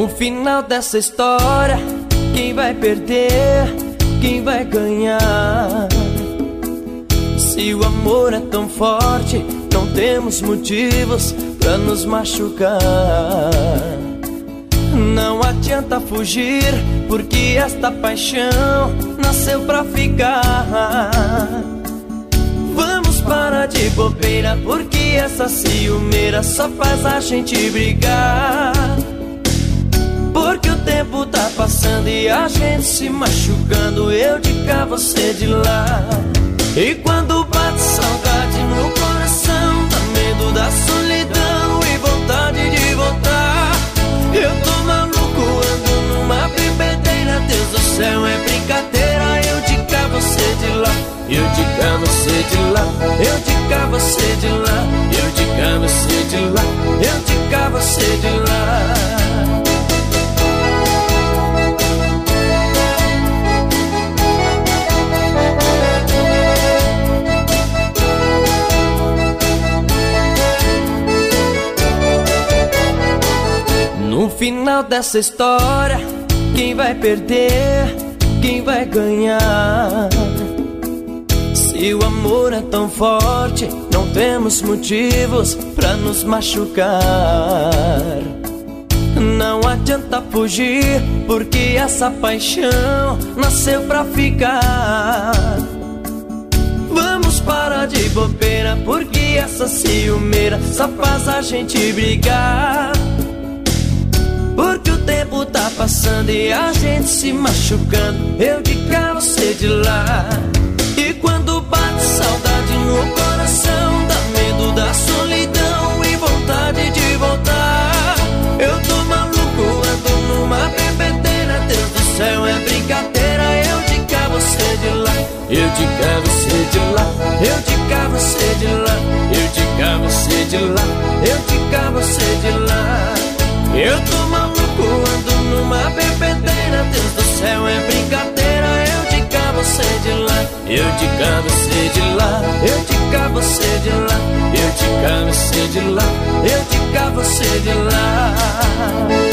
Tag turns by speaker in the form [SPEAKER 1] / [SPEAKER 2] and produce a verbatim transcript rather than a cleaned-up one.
[SPEAKER 1] No final dessa história, quem vai perder, quem vai ganhar? Se o amor é tão forte, não temos motivos pra nos machucar. Não adianta fugir, porque esta paixão nasceu pra ficar. Vamos parar de bobeira, porque essa ciumeira só faz a gente brigar. Porque o tempo tá passando e a gente se machucando, eu de cá, você de lá. E quando bate saudade no coração, dá medo da solidão e vontade de voltar. Eu tô maluco, ando numa bebedeira, Deus do céu, é brincadeira. Eu de cá, você de lá, eu de cá, você de lá, eu de cá, você de lá, eu de cá, você de lá, eu de cá, você de lá. No final dessa história, quem vai perder, quem vai ganhar? Se o amor é tão forte, não temos motivos pra nos machucar. Não adianta fugir, porque essa paixão nasceu pra ficar. Vamos parar de bobeira, porque essa ciumeira só faz a gente brigar. Porque o tempo tá passando e a gente se machucando, eu de cá, você de lá. E quando bate saudade no coração, dá medo da solidão e vontade de voltar. Eu tô maluco, ando numa bebedeira, Deus do céu, é brincadeira. Eu de cá, você de lá, eu de cá, você de lá, eu de cá, você de lá, eu de cá, você de lá, eu de cá, você de lá. Eu tô maluco, ando numa bebedeira, Deus do céu, é brincadeira. Eu de cá, você de lá, eu de cá, você de lá, eu de cá, você de lá, eu de cá, você de lá, eu de cá, você de lá.